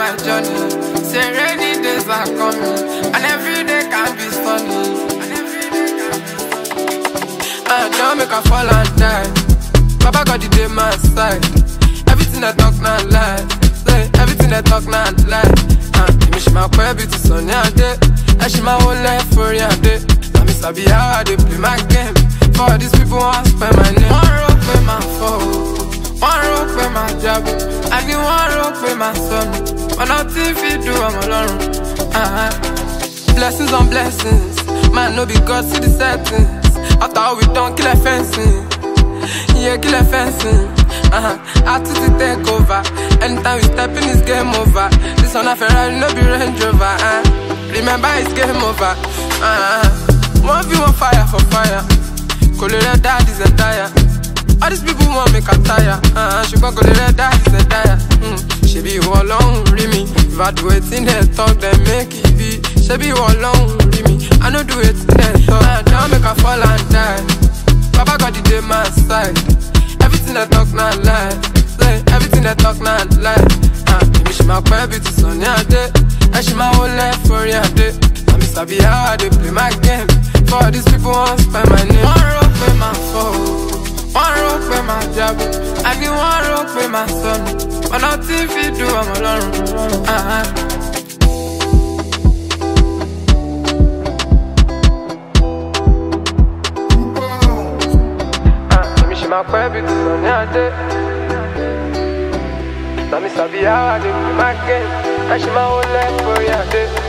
my journey. Say rainy days are coming, and every day can be sunny. Don't make a fall and die. Baba got the day my side. Everything I talk now lie. Say everything I talk now lie. Me she my baby to sunny a day. And she my whole life for a day. I miss I be how I dey play my game. For these people want spend my name. One rope with my phone, one rope with my job. I need one rope with my son. But nothing fit do I'm alone. Blessings on blessings. Man no be God see the settings. After all we done, kill a fencing. Yeah, kill a fencing. Attitude take over. Anytime we step in, it's game over. This one a Ferrari, no be Range Rover. Remember, it's game over. 1v1 fire for fire. Colorado dad is a tire. All these people want make a tire. She got Colorado dad is a tire. She be all alone, read me. If I do it in their talk, then make it be. She be all alone, read me. I know do it in their talk. Don't make her fall and die. Baba got the day my side. Everything I talk now lie. Say everything I talk now lie. Maybe she my baby to sunny a day. And she my whole life for a day. I miss I be how I dey play my game. For these people want spend my name. One rope with my phone, one rope with my job. I need one rope with my son. But nothing fit do I'm alone. My baby to sunny a day. Now me sabi how I dey play my game. And she my whole life for a day.